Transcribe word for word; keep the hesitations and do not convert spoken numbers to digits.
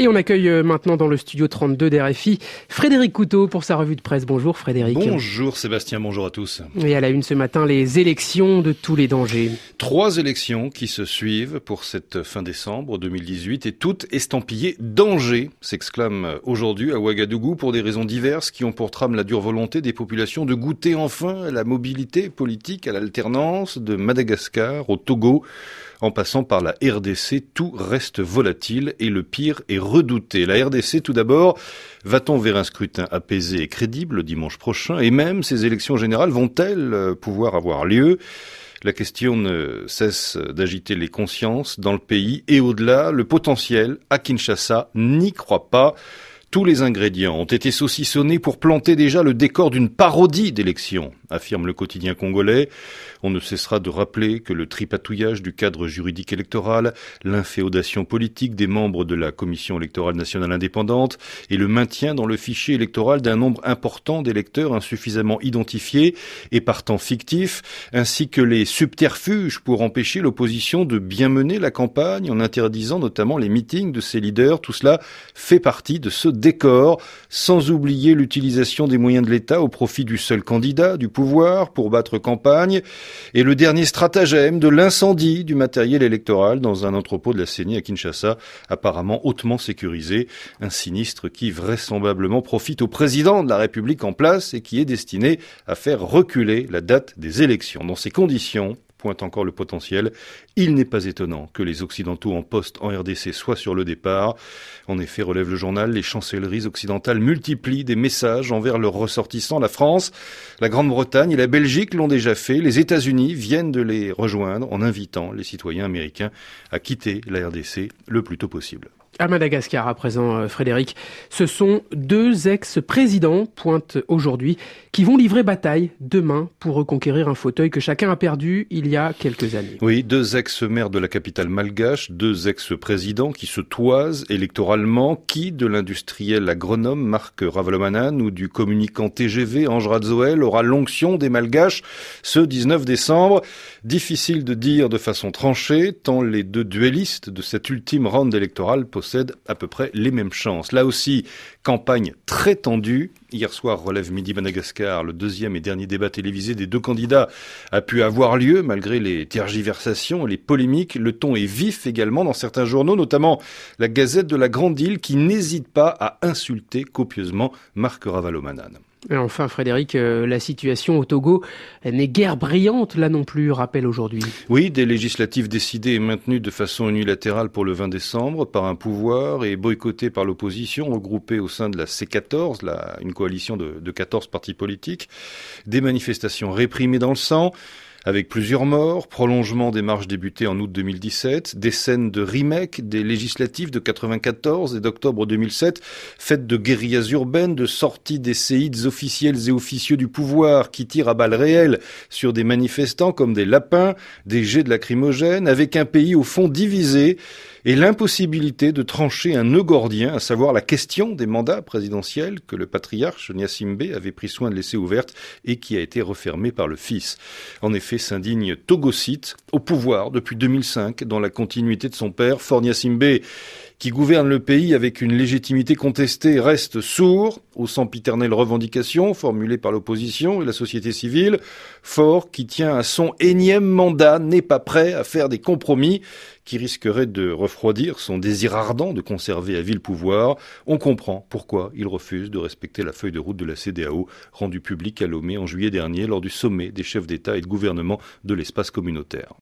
Et on accueille maintenant dans le studio trente-deux d'R F I Frédéric Couteau pour sa revue de presse. Bonjour Frédéric. Bonjour Sébastien, bonjour à tous. Et à la une ce matin, les élections de tous les dangers. Trois élections qui se suivent pour cette fin décembre deux mille dix-huit et toutes estampillées danger, s'exclame aujourd'hui à Ouagadougou pour des raisons diverses qui ont pour trame la dure volonté des populations de goûter enfin à la mobilité politique, à l'alternance de Madagascar au Togo. En passant par la R D C, tout reste volatile et le pire est redouté. La R D C, tout d'abord, va-t-on vers un scrutin apaisé et crédible le dimanche prochain? Et même, ces élections générales vont-elles pouvoir avoir lieu? La question ne cesse d'agiter les consciences dans le pays et au-delà, le potentiel à Kinshasa n'y croit pas. Tous les ingrédients ont été saucissonnés pour planter déjà le décor d'une parodie d'élection, affirme le quotidien congolais. On ne cessera de rappeler que le tripatouillage du cadre juridique électoral, l'inféodation politique des membres de la Commission électorale nationale indépendante et le maintien dans le fichier électoral d'un nombre important d'électeurs insuffisamment identifiés et partant fictifs, ainsi que les subterfuges pour empêcher l'opposition de bien mener la campagne en interdisant notamment les meetings de ses leaders. Tout cela fait partie de ce décor, sans oublier l'utilisation des moyens de l'État au profit du seul candidat du pouvoir pour battre campagne, et le dernier stratagème de l'incendie du matériel électoral dans un entrepôt de la C E N I à Kinshasa, apparemment hautement sécurisé, un sinistre qui vraisemblablement profite au président de la République en place et qui est destiné à faire reculer la date des élections. Dans ces conditions, pointe encore le potentiel, il n'est pas étonnant que les Occidentaux en poste en R D C soient sur le départ. En effet, relève le journal, les chancelleries occidentales multiplient des messages envers leurs ressortissants. La France, la Grande-Bretagne et la Belgique l'ont déjà fait. Les États-Unis viennent de les rejoindre en invitant les citoyens américains à quitter la R D C le plus tôt possible. À Madagascar, à présent, Frédéric, ce sont deux ex-présidents, pointe aujourd'hui, qui vont livrer bataille demain pour reconquérir un fauteuil que chacun a perdu il y a quelques années. Oui, deux ex-maires de la capitale malgache, deux ex-présidents qui se toisent électoralement, qui de l'industriel agronome Marc Ravalomanane ou du communicant T G V Ange Radzoel aura l'onction des malgaches ce dix-neuf décembre. Difficile de dire de façon tranchée, tant les deux duellistes de cette ultime ronde électorale possèdent à peu près les mêmes chances. Là aussi, campagne très tendue. Hier soir, relève Midi Madagascar, le deuxième et dernier débat télévisé des deux candidats a pu avoir lieu malgré les tergiversations et les polémiques. Le ton est vif également dans certains journaux, notamment la Gazette de la Grande Île qui n'hésite pas à insulter copieusement Marc Ravalomanane. Et enfin, Frédéric, euh, la situation au Togo n'est guère brillante, là non plus, rappelle aujourd'hui. Oui, des législatives décidées et maintenues de façon unilatérale pour le vingt décembre par un pouvoir et boycottées par l'opposition, regroupée au sein de la C quatorze, la, une coalition de, de quatorze partis politiques. Des manifestations réprimées dans le sang, avec plusieurs morts, prolongement des marches débutées en août deux mille dix-sept, des scènes de remake des législatives de quatre-vingt-quatorze et d'octobre deux mille sept, faites de guérillas urbaines, de sorties des séides officiels et officieux du pouvoir qui tirent à balles réelles sur des manifestants comme des lapins, des jets de lacrymogènes, avec un pays au fond divisé et l'impossibilité de trancher un nœud gordien, à savoir la question des mandats présidentiels que le patriarche Gnassingbé avait pris soin de laisser ouverte et qui a été refermée par le fils. En effet, s'indigne Togocite, au pouvoir depuis deux mille cinq, dans la continuité de son père, Faure Gnassingbé, qui gouverne le pays avec une légitimité contestée, reste sourd aux sempiternelles revendications formulées par l'opposition et la société civile. Faure, qui tient à son énième mandat, n'est pas prêt à faire des compromis qui risqueraient de refroidir son désir ardent de conserver à vie le pouvoir. On comprend pourquoi il refuse de respecter la feuille de route de la C E D A O, rendue publique à Lomé en juillet dernier lors du sommet des chefs d'État et de gouvernement de l'espace communautaire.